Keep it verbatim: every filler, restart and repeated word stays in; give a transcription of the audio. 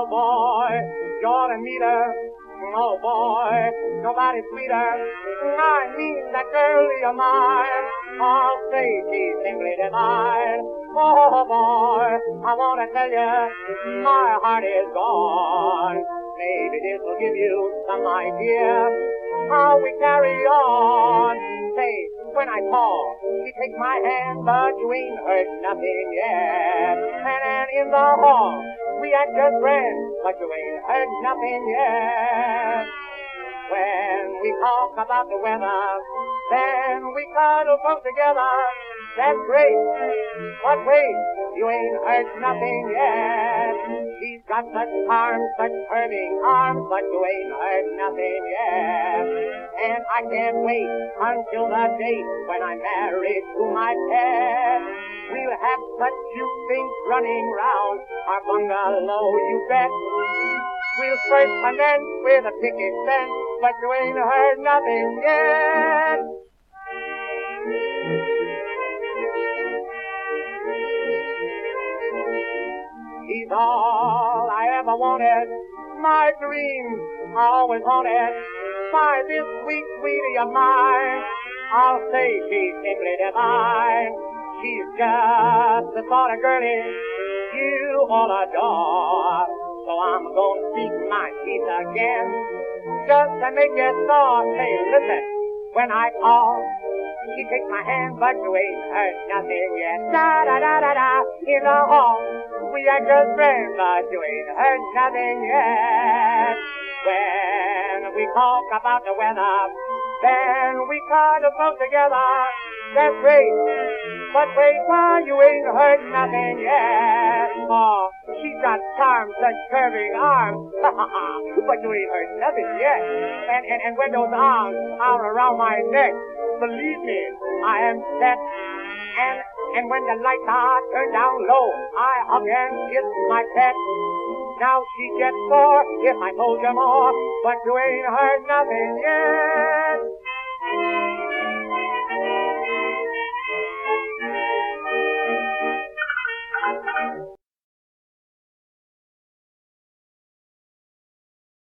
Oh boy, you're a meter. Oh boy, nobody sweeter. I mean that girl you're mine. I'll say she's simply divine. Oh boy, I wanna tell you, my heart is gone. Maybe this will give you some idea how we carry on. Say, when I call, she takes my hand, but you ain't heard nothing yet. And, and in the hall, we act just friends, but you ain't heard nothing yet. When we talk about the weather, then we cuddle close together. That's great, but wait, you ain't heard nothing yet. She's got such arms, such curving arms, but you ain't heard nothing yet. And I can't wait until the day when I'm married to my pet. We'll have such cute things running round our bungalow, you bet. We'll first commence with a picket fence, but you ain't heard nothing yet. He's all I ever wanted. My dreams are always haunted by this sweet sweetie of mine. I'll say she's simply divine. She's just the sort of girlie you all adore. So I'm gonna speak my piece again, just to make it soar. Hey, listen, when I call, she takes my hand, but you ain't heard nothing yet. Da-da-da-da-da, in the hall, we act just friends, but you ain't heard nothing yet. When we talk about the weather, then we cuddle close together. That's great, but wait, why you ain't heard nothing yet. Oh, she's got charms, such curving arms, but you ain't heard nothing yet. And, and, and when those arms are around my neck, believe me, I am set. And, and when the lights are turned down low, I hug and kiss my pet. Now she gets sore if I told you more, but you ain't heard nothing yet.